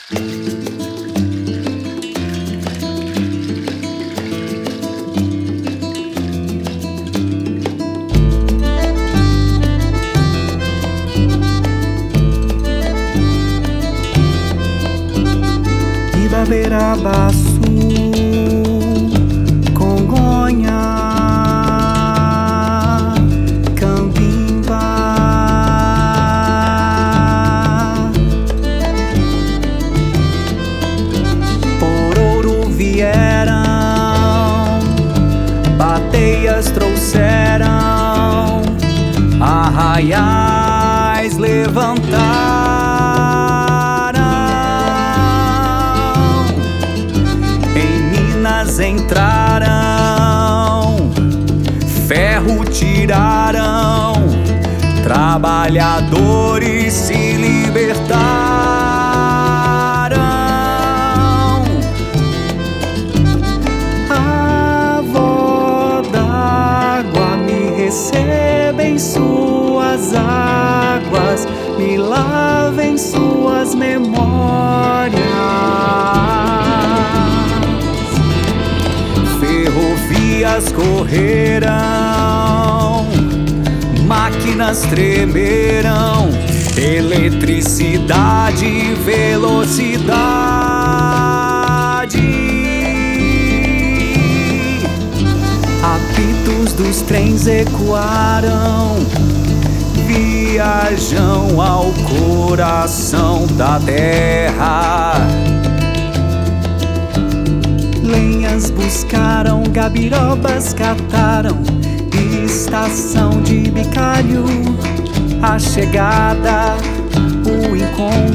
Ibaberabaçu, Congonha, Cambimba, Pororo vieram, bateias trouxeram, arraiais levantaram. Entraram, ferro tiraram, trabalhadores se libertaram. Avó d'água, me receba em suas águas, me lava em suas memórias. Ferrovias correram, máquinas tremeram, eletricidade e velocidade. Apitos dos trens ecoaram, viajam ao coração da terra. Lenhas buscaram, gabirobas cataram, estação de bicalho, a chegada, o encontro.